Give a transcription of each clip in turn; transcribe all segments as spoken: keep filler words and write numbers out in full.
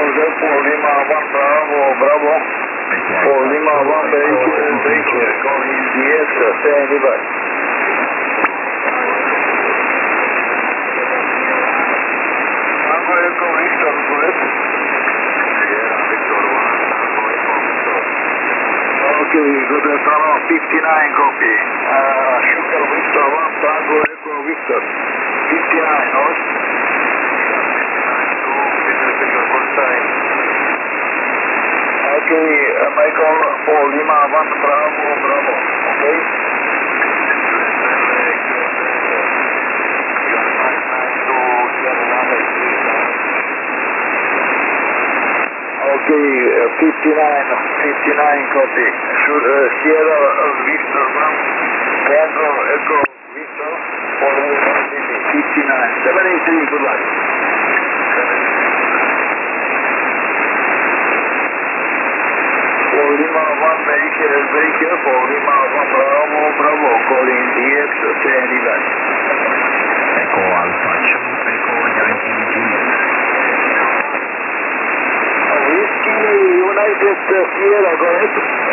Paul Lima one Bravo, Bravo. Paul Lima one Baker, Baker, calling D X, standing by. Tango Echo Victor, correct? Sierra Victor one, Tango Echo Victor. Okay, good afternoon, fifty-nine copy. Uh, Sugar Victor one, Tango Echo Victor. fifty-nine, over. Okay, uh, Michael, Paul Lima one Bravo, Bravo, okay? Okay, uh, fifty-nine, fifty-nine copy. Should, uh, Sierra uh, Victor one, Tango Echo Victor, Paul Lima fifty-nine, seventy-three, good luck. Paul Lima one Baker, Baker, Paul Lima one Bravo, Bravo, calling D X, standing by. Echo Alpha two, Echo Yankee Juliet. Whiskey United Sierra, correct?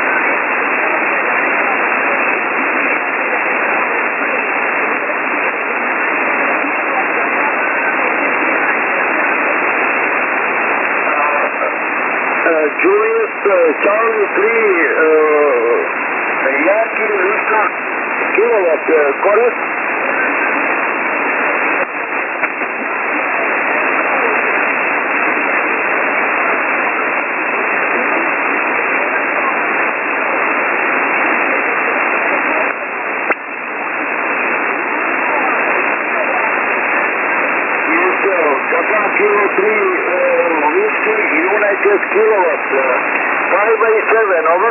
Uh, Julius uh, Charlie three, uh, Yankee Victor Kilowatt, uh, correct? Yes, sir. Japan Kilo three, uh, Whiskey United Kilowatt, uh, five by seven, over.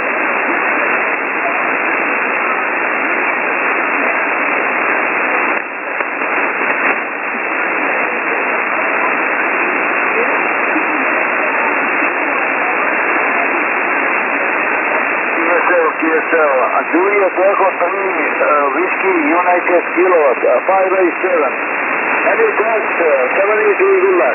Yes, sir, yes, sir. Uh, Juliet Echo three, uh, Whiskey United Kilowatt, uh, five by seven. Any thanks, uh, seventy-three, good luck.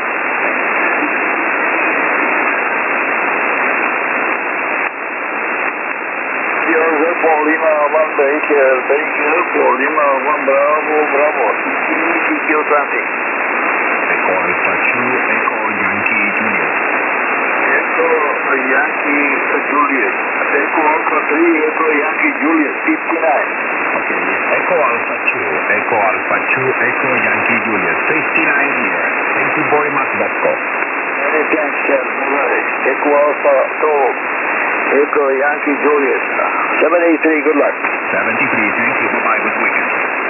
Joseph, Paul Lima one Baker, Baker, Paul Lima one Bravo, Bravo, C Q twenty. Echo Alpha two, Echo Yankee Juliet. Echo Yankee Juliet. Echo Alpha three, Echo Yankee Juliet, fifty-nine. Okay, Echo Alpha two, Echo Alpha two, Echo Yankee Juliet, fifty-nine here. Thank you very much, Bosco. Many thanks, sir. Echo Alpha two, Echo Yankee Juliet, seventy-three, good luck. seventy-three, thank you, bye-bye, good weekend.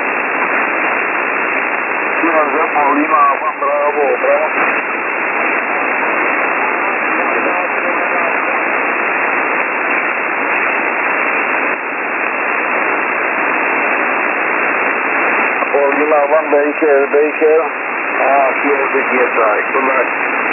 Joseph, Paul Lima one Bravo, Bravo. Paul Lima one Baker, Baker. Ah, here's the G S I. Good luck.